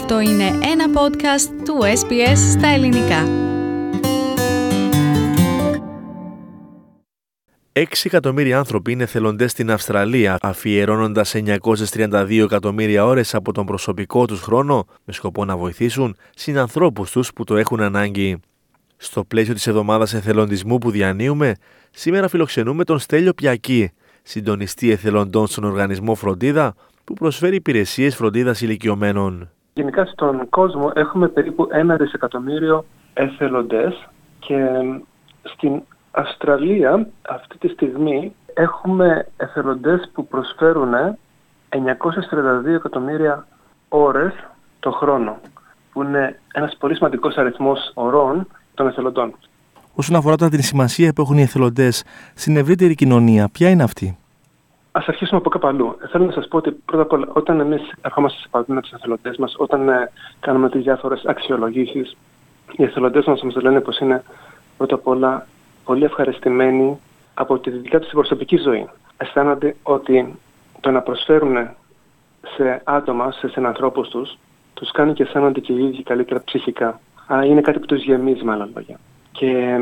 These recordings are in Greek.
Αυτό είναι ένα podcast του SBS στα ελληνικά. 6 εκατομμύρια άνθρωποι είναι εθελοντές στην Αυστραλία, αφιερώνοντας 932 εκατομμύρια ώρες από τον προσωπικό τους χρόνο με σκοπό να βοηθήσουν συνανθρώπους τους που το έχουν ανάγκη. Στο πλαίσιο της εβδομάδας εθελοντισμού που διανύουμε, σήμερα φιλοξενούμε τον Στέλιο Πιακή, συντονιστή εθελοντών στον οργανισμό Φροντίδα, που προσφέρει υπηρεσίες φροντίδας ηλικιωμένων. Γενικά στον κόσμο έχουμε περίπου 1 δισεκατομμύριο εθελοντές και στην Αυστραλία αυτή τη στιγμή έχουμε εθελοντές που προσφέρουν 932 εκατομμύρια ώρες το χρόνο, που είναι ένας πολύ σημαντικός αριθμός ωρών των εθελοντών. Όσον αφορά την σημασία που έχουν οι εθελοντές στην ευρύτερη κοινωνία, ποια είναι αυτή? Ας αρχίσουμε από κάπου αλλού. Θέλω να σας πω ότι πρώτα απ' όλα, όταν εμείς ερχόμαστε σε επαφή με τους εθελοντές μας, όταν κάνουμε τις διάφορες αξιολογήσεις, οι εθελοντές μας λένε πως είναι πρώτα απ' όλα πολύ ευχαριστημένοι από τη δικά τους προσωπική ζωή. Αισθάνονται ότι το να προσφέρουν σε άτομα, σε συνανθρώπους τους κάνει και αισθάνονται και οι ίδιοι καλύτερα ψυχικά. Άρα είναι κάτι που τους γεμίζει, με άλλα λόγια. Και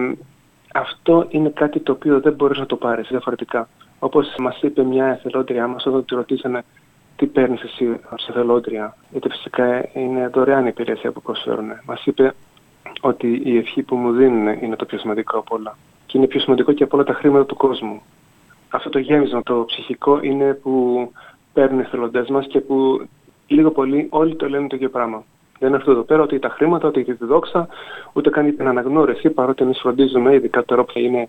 αυτό είναι κάτι το οποίο δεν μπορείς να το πάρεις διαφορετικά. Όπως μας είπε μια εθελόντριά μας όταν τη ρωτήσανε τι παίρνεις εσύ ως εθελόντρια, γιατί φυσικά είναι δωρεάν η υπηρεσία που προσφέρουν. Μας είπε ότι η ευχή που μου δίνουν είναι το πιο σημαντικό από όλα. Και είναι πιο σημαντικό και από όλα τα χρήματα του κόσμου. Αυτό το γέμισμα, το ψυχικό, είναι που παίρνουν οι εθελοντές μας και που λίγο πολύ όλοι το λένε το ίδιο πράγμα. Δεν είναι αυτό εδώ πέρα, ούτε τα χρήματα, ούτε τη δόξα, ούτε καν την αναγνώριση, παρότι εμείς φροντίζουμε, ειδικά τώρα που είναι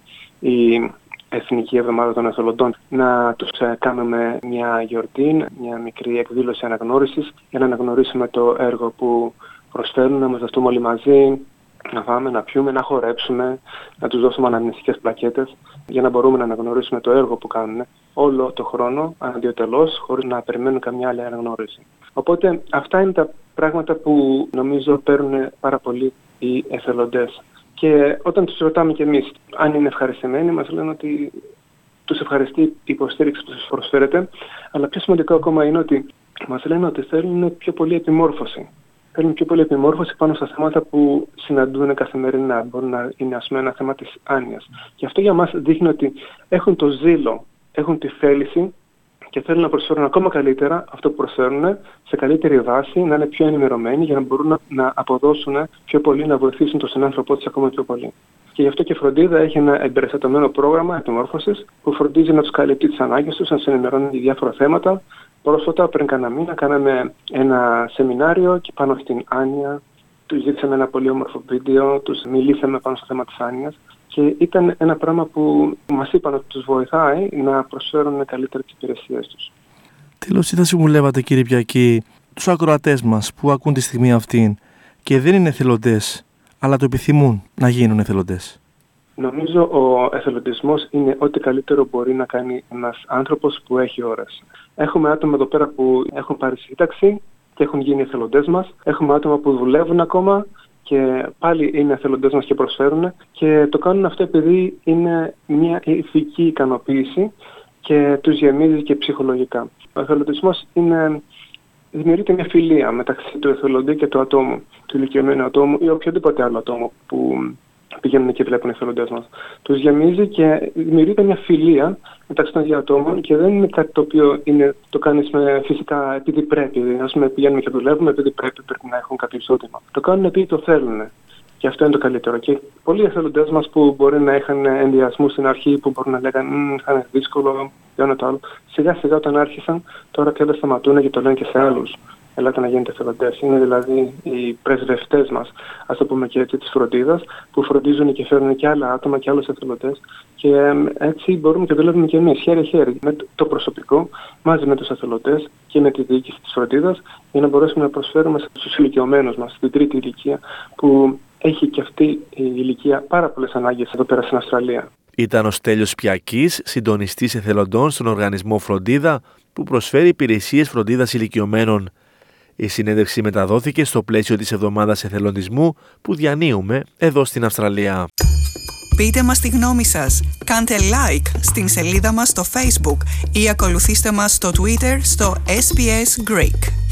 η Εθνική Εβδομάδα των Εθελοντών, να τους κάνουμε μια γιορτή, μια μικρή εκδήλωση αναγνώρισης, για να αναγνωρίσουμε το έργο που προσφέρουν, να μαζευτούμε όλοι μαζί, να φάμε, να πιούμε, να χορέψουμε, να τους δώσουμε αναμνηστικές πλακέτες, για να μπορούμε να αναγνωρίσουμε το έργο που κάνουν όλο το χρόνο, αντιοτελώς, χωρίς να περιμένουν καμιά άλλη αναγνώριση. Οπότε αυτά είναι τα πράγματα που νομίζω παίρνουν πάρα πολύ οι εθελοντές. Και όταν τους ρωτάμε κι εμείς αν είναι ευχαριστημένοι, μας λένε ότι τους ευχαριστεί η υποστήριξη που τους προσφέρετε, αλλά πιο σημαντικό ακόμα είναι ότι μας λένε ότι θέλουν πιο πολύ επιμόρφωση. Θέλουν πιο πολύ επιμόρφωση πάνω στα θέματα που συναντούν καθημερινά. Μπορεί να είναι, ας πούμε, ένα θέμα της άνοιας. Και αυτό για μας δείχνει ότι έχουν το ζήλο, έχουν τη θέληση και θέλουν να προσφέρουν ακόμα καλύτερα αυτό που προσφέρουν, σε καλύτερη βάση, να είναι πιο ενημερωμένοι για να μπορούν να αποδώσουν πιο πολύ, να βοηθήσουν τον συνάνθρωπό τους ακόμα πιο πολύ. Και γι' αυτό και η Φροντίδα έχει ένα εμπεριστατωμένο πρόγραμμα επιμόρφωσης που φροντίζει να τους καλύπτει τις ανάγκες τους, να τους ενημερώνει για διάφορα θέματα. Πρόσφατα, πριν κάνα μήνα, κάναμε ένα σεμινάριο και πάνω στην άνοια. Τους δείξαμε ένα πολύ όμορφο βίντεο, τους μιλήσαμε πάνω στο θέμα της άνοιας και ήταν ένα πράγμα που μας είπαν ότι τους βοηθάει να προσφέρουν καλύτερα τις υπηρεσίες τους. Τέλος, τι θα συμβουλεύατε, κύριε Πιακή, τους ακροατές μας που ακούν τη στιγμή αυτή και δεν είναι εθελοντές, αλλά το επιθυμούν να γίνουν εθελοντές? Νομίζω ο εθελοντισμός είναι ό,τι καλύτερο μπορεί να κάνει ένας άνθρωπος που έχει ώρες. Έχουμε άτομα εδώ πέρα που έχουν πάρει σύνταξη και έχουν γίνει εθελοντές μας. Έχουμε άτομα που δουλεύουν ακόμα και πάλι είναι εθελοντές μας και προσφέρουν, και το κάνουν αυτό επειδή είναι μια ηθική ικανοποίηση και τους γεμίζει και ψυχολογικά. Ο εθελοντισμός δημιουργείται μια φιλία μεταξύ του εθελοντή και του ατόμου, του ηλικιωμένου ατόμου ή οποιοδήποτε άλλο ατόμο που πηγαίνουν και βλέπουν οι εθελοντές μας. Τους γεμίζει και δημιουργείται μια φιλία μεταξύ των δύο ατόμων και δεν είναι κάτι το οποίο το κάνεις φυσικά επειδή πρέπει. Ας πούμε, πηγαίνουμε και δουλεύουμε επειδή πρέπει να έχουν κάποιο εισόδημα. Το κάνουν επειδή το θέλουν. Και αυτό είναι το καλύτερο. Και πολλοί εθελοντές μας που μπορεί να είχαν ενδιασμούς στην αρχή, που μπορεί να λέγανε θα είναι δύσκολο, το άλλο. Σιγά σιγά όταν άρχισαν, τώρα πια δεν σταματούν και το λένε και σε άλλους. Ελάτε να γίνετε εθελοντές. Είναι δηλαδή οι πρεσβευτές μας, ας το πούμε και έτσι, της φροντίδας, που φροντίζουν και φέρνουν και άλλα άτομα και άλλους εθελοντές. Και έτσι μπορούμε και δουλεύουμε και εμείς χέρι-χέρι με το προσωπικό, μαζί με τους εθελοντές και με τη διοίκηση της φροντίδας, για να μπορέσουμε να προσφέρουμε στους ηλικιωμένους μας, στην τρίτη ηλικία, που έχει και αυτή η ηλικία πάρα πολλές ανάγκες εδώ πέρα στην Αυστραλία. Ήταν ο Στέλιος Πιακής, συντονιστής εθελοντών στον οργανισμό Φροντίδα, που προσφέρει υπηρεσίες φροντίδας ηλικιωμένων. Η συνέντευξη μεταδόθηκε στο πλαίσιο της εβδομάδας εθελοντισμού που διανύουμε εδώ στην Αυστραλία. Πείτε μας τη γνώμη σας, κάντε like στην σελίδα μας στο Facebook ή ακολουθήστε μας στο Twitter στο SBS Greek.